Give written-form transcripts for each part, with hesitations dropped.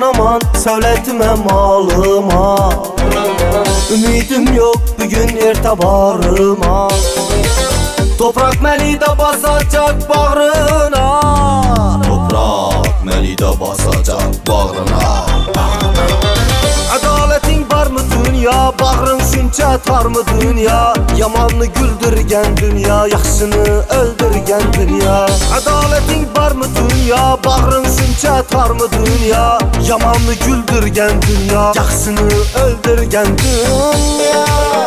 aman söylətmə malıma. Ümidim yok bugün ertabarıma. Toprak məni də basacak bağrına. Toprak məni də basacak bağrına. Adalətin varmı dünya, bağrın süncə tarmı dünya. Yamanını güldürgən dünya, yaxşını öldürgən dünya. Adalətin varmı dünya, bağrın süncə tarmı dünya. Yamanını güldürgən dünya, yaxşını öldürgən dünya.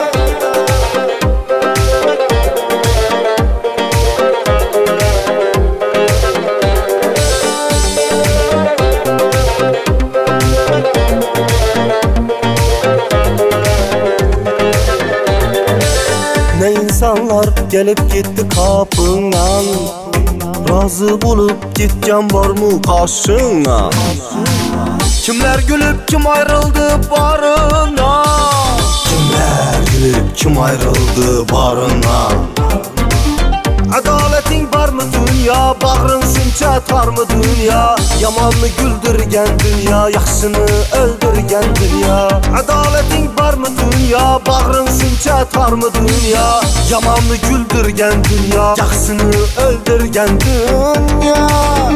Ne insanlar gelip gitti kapından, razı bulup gitken var mı karşına? Kimler gülüp kim ayrıldı barına? Kimler gülüp kim ayrıldı barına? Adaletin var mı dünya, bağrın süncə tarmı dünya. Yamanını güldürgən dünya, yaxşını öldürgən dünya. Adaletin var mı dünya, bağrın süncə tarmı dünya. Yamanını güldürgən dünya, yaxşını öldürgən dünya.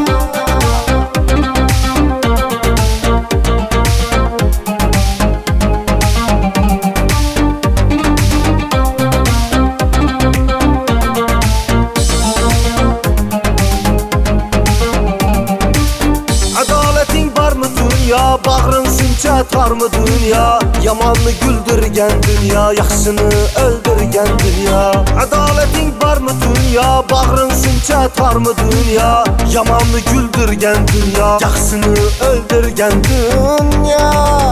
Ya bağrın süncə tarmı dünya. Yamanını güldürgən dünya, yaxşını öldürgən dünya. Adalətin varmı dünya, bağrın süncə tarmı dünya. Yamanını güldürgən dünya, yaxşını öldürgən dünya.